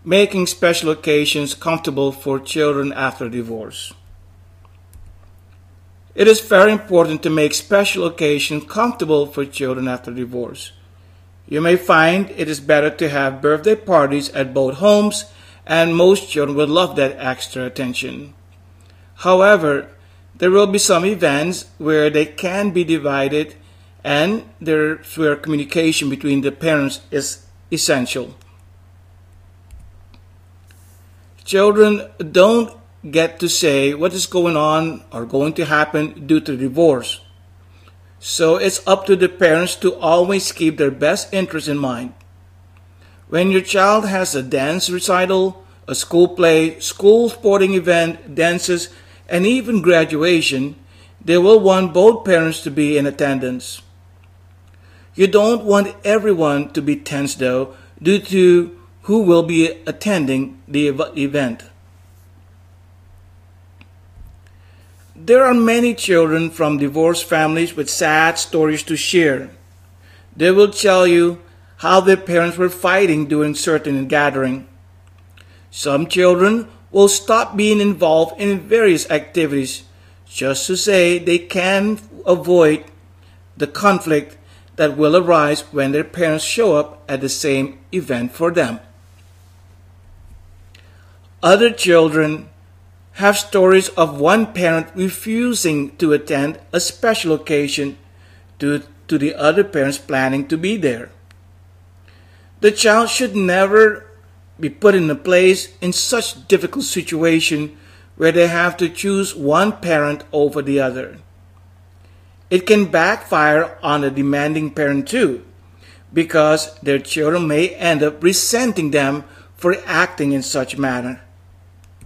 making special occasions comfortable for children after divorce. It is very important to make special occasions comfortable for children after divorce. You may find it is better to have birthday parties at both homes, and most children will love that extra attention. However, there will be some events where they can be divided, and there's where communication between the parents is essential. Children don't get to say what is going on or going to happen due to divorce. So it's up to the parents to always keep their best interest in mind. When your child has a dance recital, a school play, school sporting event, dances, and even graduation, they will want both parents to be in attendance. You don't want everyone to be tense though, due to who will be attending the event. There are many children from divorced families with sad stories to share. They will tell you how their parents were fighting during certain gathering. Some children will stop being involved in various activities just to say they can avoid the conflict that will arise when their parents show up at the same event for them. Other children have stories of one parent refusing to attend a special occasion due to the other parents planning to be there. The child should never be put in a place in such difficult situation where they have to choose one parent over the other. It can backfire on the demanding parent too, because their children may end up resenting them for acting in such manner.